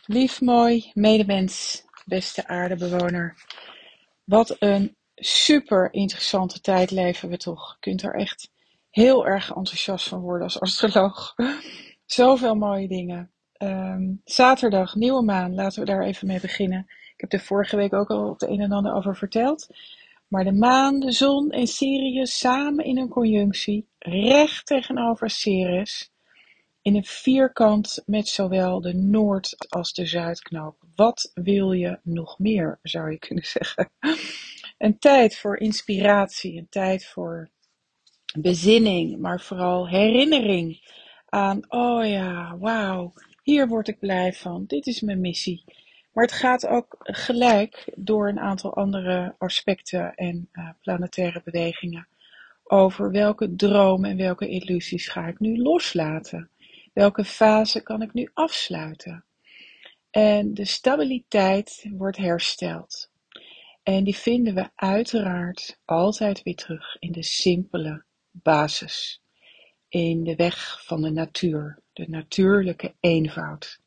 Lief, mooi, medemens, beste aardebewoner. Wat een super interessante tijd leven we toch. Je kunt er echt heel erg enthousiast van worden als astroloog. Zoveel mooie dingen. Zaterdag, nieuwe maan, laten we daar even mee beginnen. Ik heb er vorige week ook al het een en ander over verteld. Maar de maan, de zon en Sirius samen in een conjunctie, recht tegenover Ceres, in een vierkant met zowel de Noord- als de Zuidknoop. Wat wil je nog meer, zou je kunnen zeggen. Een tijd voor inspiratie, een tijd voor bezinning, maar vooral herinnering aan, oh ja, wauw, hier word ik blij van, dit is mijn missie. Maar het gaat ook gelijk door een aantal andere aspecten en planetaire bewegingen over welke dromen en welke illusies ga ik nu loslaten. Welke fase kan ik nu afsluiten? En de stabiliteit wordt hersteld. En die vinden we uiteraard altijd weer terug in de simpele basis. In de weg van de natuur, de natuurlijke eenvoud.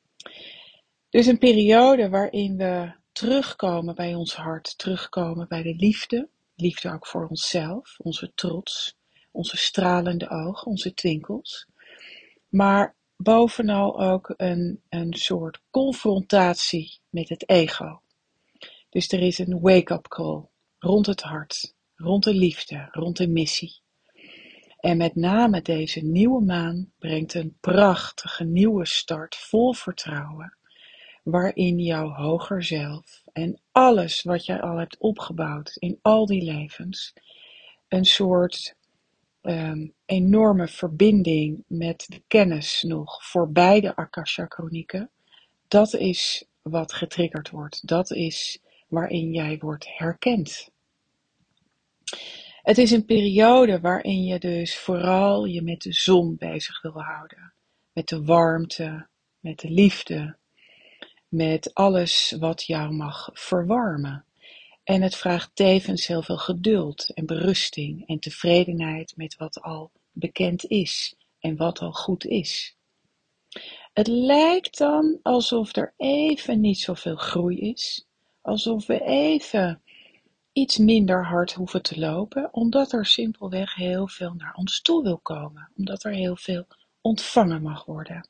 Dus een periode waarin we terugkomen bij ons hart, terugkomen bij de liefde. Liefde ook voor onszelf, onze trots, onze stralende ogen, onze twinkels. Maar bovenal ook een soort confrontatie met het ego. Dus er is een wake-up call rond het hart, rond de liefde, rond de missie. En met name deze nieuwe maan brengt een prachtige nieuwe start vol vertrouwen, waarin jouw hoger zelf en alles wat jij al hebt opgebouwd in al die levens, een soort enorme verbinding met de kennis nog voorbij de Akasha-chronieken, dat is wat getriggerd wordt. Dat is waarin jij wordt herkend. Het is een periode waarin je dus vooral je met de zon bezig wil houden. Met de warmte, met de liefde, met alles wat jou mag verwarmen. En het vraagt tevens heel veel geduld en berusting en tevredenheid met wat al bekend is en wat al goed is. Het lijkt dan alsof er even niet zoveel groei is, alsof we even iets minder hard hoeven te lopen, omdat er simpelweg heel veel naar ons toe wil komen, omdat er heel veel ontvangen mag worden.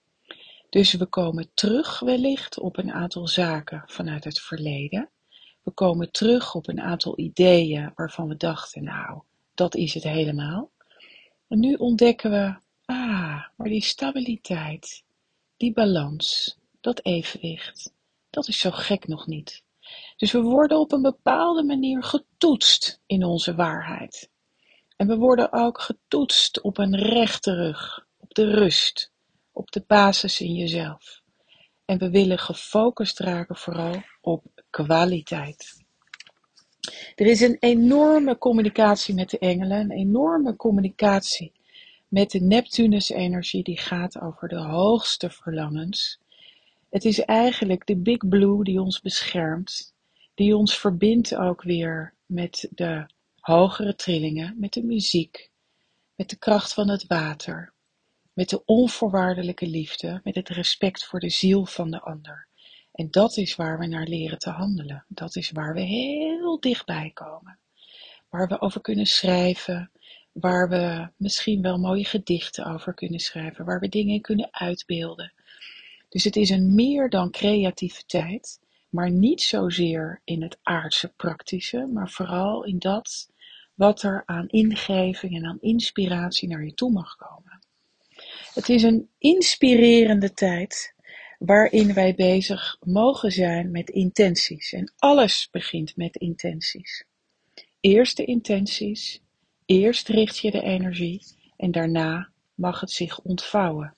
Dus we komen terug wellicht op een aantal zaken vanuit het verleden. We komen terug op een aantal ideeën waarvan we dachten, nou, dat is het helemaal. En nu ontdekken we, maar die stabiliteit, die balans, dat evenwicht, dat is zo gek nog niet. Dus we worden op een bepaalde manier getoetst in onze waarheid. En we worden ook getoetst op een rechte rug, op de rust, op de basis in jezelf. En we willen gefocust raken vooral op kwaliteit. Er is een enorme communicatie met de engelen, een enorme communicatie met de Neptunus-energie die gaat over de hoogste verlangens. Het is eigenlijk de Big Blue die ons beschermt, die ons verbindt ook weer met de hogere trillingen, met de muziek, met de kracht van het water, met de onvoorwaardelijke liefde, met het respect voor de ziel van de ander. En dat is waar we naar leren te handelen. Dat is waar we heel dichtbij komen. Waar we over kunnen schrijven, waar we misschien wel mooie gedichten over kunnen schrijven, waar we dingen kunnen uitbeelden. Dus het is een meer dan creativiteit, maar niet zozeer in het aardse praktische, maar vooral in dat wat er aan ingeving en aan inspiratie naar je toe mag komen. Het is een inspirerende tijd waarin wij bezig mogen zijn met intenties. En alles begint met intenties. Eerst de intenties, eerst richt je de energie en daarna mag het zich ontvouwen.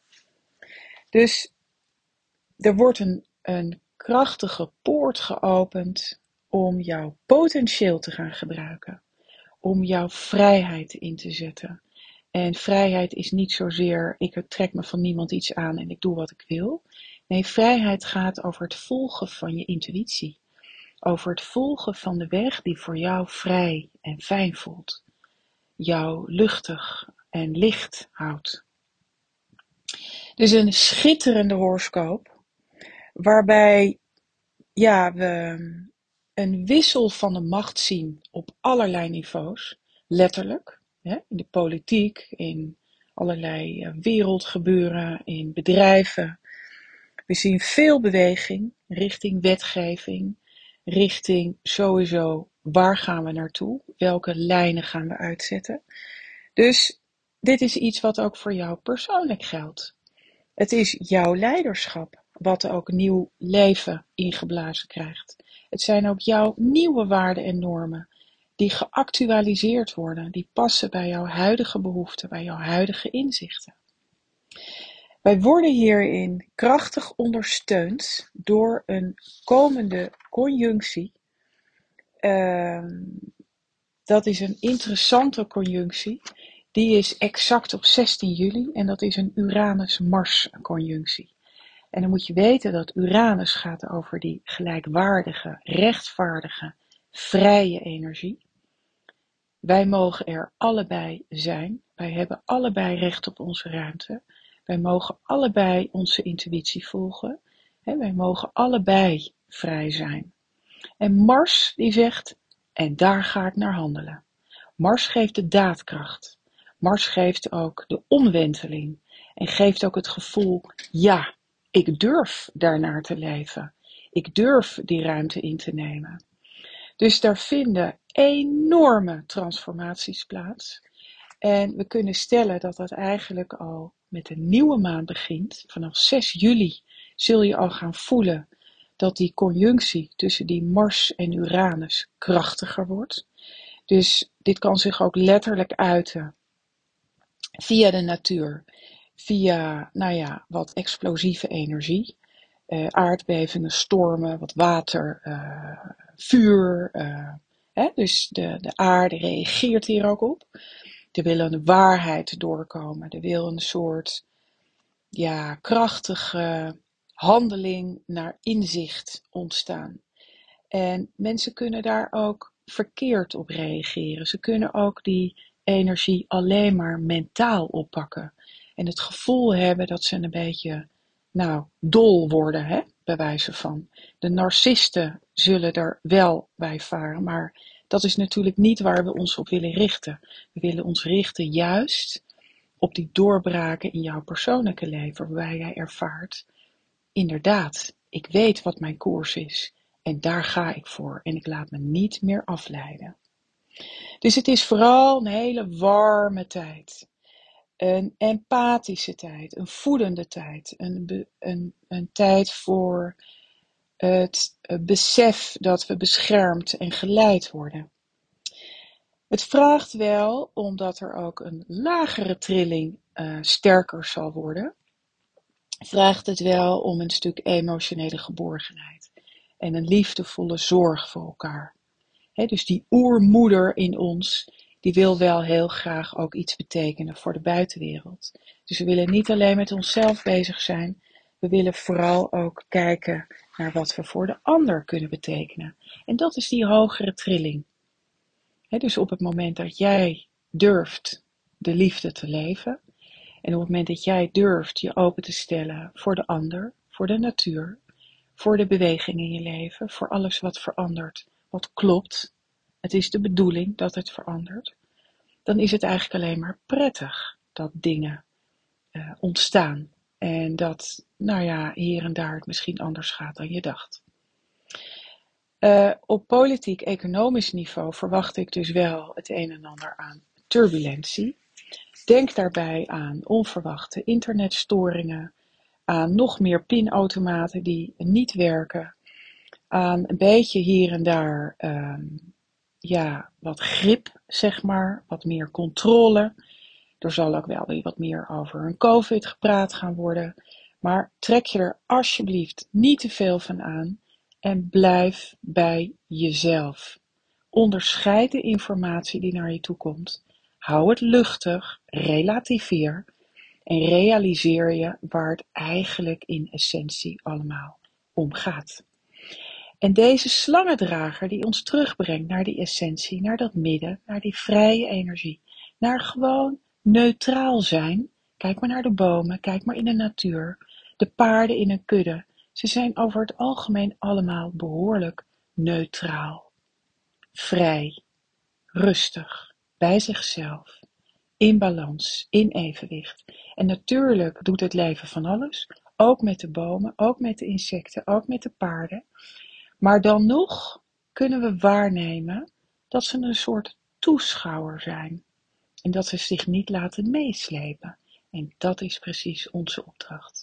Dus er wordt een krachtige poort geopend om jouw potentieel te gaan gebruiken. Om jouw vrijheid in te zetten. En vrijheid is niet zozeer, ik trek me van niemand iets aan en ik doe wat ik wil. Nee, vrijheid gaat over het volgen van je intuïtie. Over het volgen van de weg die voor jou vrij en fijn voelt. Jou luchtig en licht houdt. Dus een schitterende horoscoop. waarbij we een wissel van de macht zien op allerlei niveaus, letterlijk, hè, in de politiek, in allerlei wereldgebeuren, in bedrijven. We zien veel beweging richting wetgeving, richting sowieso waar gaan we naartoe, welke lijnen gaan we uitzetten. Dus dit is iets wat ook voor jou persoonlijk geldt. Het is jouw leiderschap wat ook nieuw leven ingeblazen krijgt. Het zijn ook jouw nieuwe waarden en normen die geactualiseerd worden, die passen bij jouw huidige behoeften, bij jouw huidige inzichten. Wij worden hierin krachtig ondersteund door een komende conjunctie. Dat is een interessante conjunctie. Die is exact op 16 juli en dat is een Uranus-Mars conjunctie. En dan moet je weten dat Uranus gaat over die gelijkwaardige, rechtvaardige, vrije energie. Wij mogen er allebei zijn. Wij hebben allebei recht op onze ruimte. Wij mogen allebei onze intuïtie volgen. Wij mogen allebei vrij zijn. En Mars die zegt, en daar ga ik naar handelen. Mars geeft de daadkracht. Mars geeft ook de omwenteling. En geeft ook het gevoel, ja, ik durf daarnaar te leven. Ik durf die ruimte in te nemen. Dus daar vinden enorme transformaties plaats. En we kunnen stellen dat dat eigenlijk al met een nieuwe maan begint. Vanaf 6 juli zul je al gaan voelen dat die conjunctie tussen die Mars en Uranus krachtiger wordt. Dus dit kan zich ook letterlijk uiten via de natuur, via wat explosieve energie, aardbevingen, stormen, wat water, vuur. Dus de aarde reageert hier ook op. Er wil een waarheid doorkomen, er wil een soort krachtige handeling naar inzicht ontstaan. En mensen kunnen daar ook verkeerd op reageren. Ze kunnen ook die energie alleen maar mentaal oppakken. En het gevoel hebben dat ze een beetje, dol worden, bij wijze van. De narcisten zullen er wel bij varen, maar dat is natuurlijk niet waar we ons op willen richten. We willen ons richten juist op die doorbraken in jouw persoonlijke leven, waarbij jij ervaart, inderdaad, ik weet wat mijn koers is. En daar ga ik voor en ik laat me niet meer afleiden. Dus het is vooral een hele warme tijd. Een empathische tijd, een voedende tijd. Een tijd voor het besef dat we beschermd en geleid worden. Het vraagt wel, omdat er ook een lagere trilling sterker zal worden, vraagt het wel om een stuk emotionele geborgenheid. En een liefdevolle zorg voor elkaar. Dus die oermoeder in ons, die wil wel heel graag ook iets betekenen voor de buitenwereld. Dus we willen niet alleen met onszelf bezig zijn, we willen vooral ook kijken naar wat we voor de ander kunnen betekenen. En dat is die hogere trilling. Dus op het moment dat jij durft de liefde te leven, en op het moment dat jij durft je open te stellen voor de ander, voor de natuur, voor de beweging in je leven, voor alles wat verandert, wat klopt, het is de bedoeling dat het verandert, dan is het eigenlijk alleen maar prettig dat dingen ontstaan. En dat, hier en daar het misschien anders gaat dan je dacht. Op politiek-economisch niveau verwacht ik dus wel het een en ander aan turbulentie. Denk daarbij aan onverwachte internetstoringen, aan nog meer pinautomaten die niet werken, aan een beetje hier en daar wat grip, zeg maar, wat meer controle. Er zal ook wel weer wat meer over een COVID gepraat gaan worden, maar trek je er alsjeblieft niet te veel van aan en blijf bij jezelf. Onderscheid de informatie die naar je toe komt. Hou het luchtig, relativeer en realiseer je waar het eigenlijk in essentie allemaal om gaat. En deze slangendrager die ons terugbrengt naar die essentie, naar dat midden, naar die vrije energie, naar gewoon neutraal zijn. Kijk maar naar de bomen, kijk maar in de natuur, de paarden in een kudde. Ze zijn over het algemeen allemaal behoorlijk neutraal, vrij, rustig, bij zichzelf, in balans, in evenwicht. En natuurlijk doet het leven van alles, ook met de bomen, ook met de insecten, ook met de paarden. Maar dan nog kunnen we waarnemen dat ze een soort toeschouwer zijn en dat ze zich niet laten meeslepen. En dat is precies onze opdracht.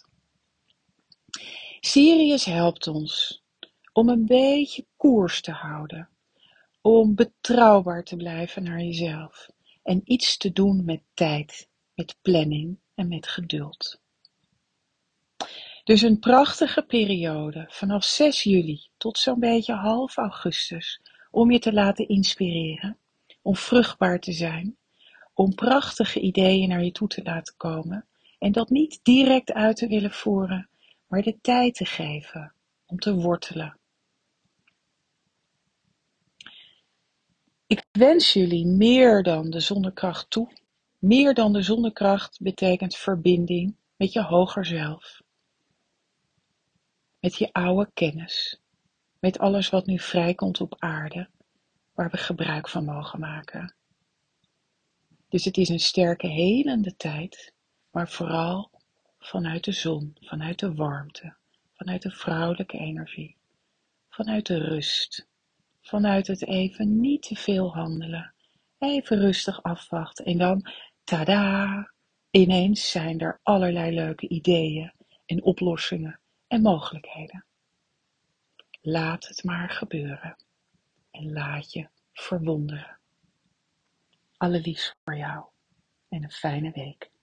Sirius helpt ons om een beetje koers te houden, om betrouwbaar te blijven naar jezelf en iets te doen met tijd, met planning en met geduld. Dus een prachtige periode vanaf 6 juli tot zo'n beetje half augustus om je te laten inspireren, om vruchtbaar te zijn, om prachtige ideeën naar je toe te laten komen en dat niet direct uit te willen voeren, maar de tijd te geven om te wortelen. Ik wens jullie meer dan de zonnekracht toe. Meer dan de zonnekracht betekent verbinding met je hoger zelf, met je oude kennis, met alles wat nu vrijkomt op aarde, waar we gebruik van mogen maken. Dus het is een sterke helende tijd, maar vooral vanuit de zon, vanuit de warmte, vanuit de vrouwelijke energie, vanuit de rust, vanuit het even niet te veel handelen, even rustig afwachten en dan, tada, ineens zijn er allerlei leuke ideeën en oplossingen en mogelijkheden. Laat het maar gebeuren en laat je verwonderen. Allerliefst voor jou en een fijne week.